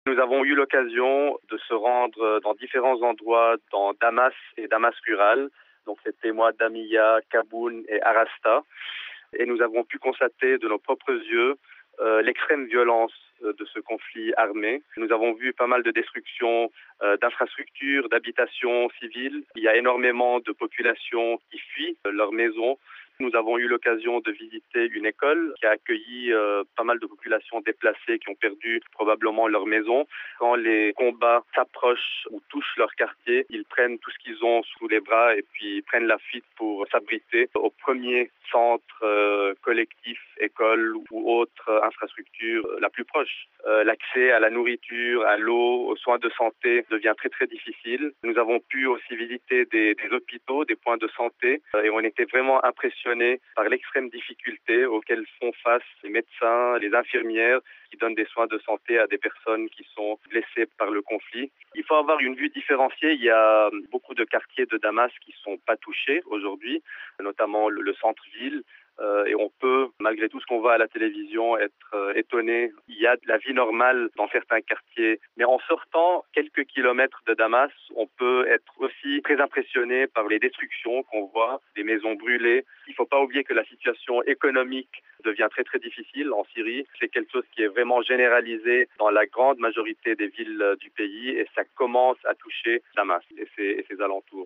Nous avons eu l'occasion de se rendre dans différents endroits dans Damas et Damas rural. Donc c'était Moadamia, Kaboun et Arasta. Et nous avons pu constater de nos propres yeux l'extrême violence de ce conflit armé. Nous avons vu pas mal de destruction d'infrastructures, d'habitations civiles. Il y a énormément de populations qui fuient leurs maisons. Nous avons eu l'occasion de visiter une école qui a accueilli pas mal de populations déplacées qui ont perdu probablement leur maison. Quand les combats s'approchent ou touchent leur quartier, ils prennent tout ce qu'ils ont sous les bras et puis prennent la fuite pour s'abriter au premier centre collectif, école ou autre infrastructure la plus proche. L'accès à la nourriture, à l'eau, aux soins de santé devient très très difficile. Nous avons pu aussi visiter des hôpitaux, des points de santé et on était vraiment impressionnés par l'extrême difficulté auxquelles font face les médecins, les infirmières qui donnent des soins de santé à des personnes qui sont blessées par le conflit. Il faut avoir une vue différenciée. Il y a beaucoup de quartiers de Damas qui sont pas touchés aujourd'hui, notamment le centre-ville. Et on peut, malgré tout ce qu'on voit à la télévision, être étonné. Il y a de la vie normale dans certains quartiers. Mais en sortant quelques kilomètres de Damas, on peut être aussi très impressionné par les destructions qu'on voit, des maisons brûlées. Il ne faut pas oublier que la situation économique devient très très difficile en Syrie. C'est quelque chose qui est vraiment généralisé dans la grande majorité des villes du pays et ça commence à toucher Damas et ses alentours.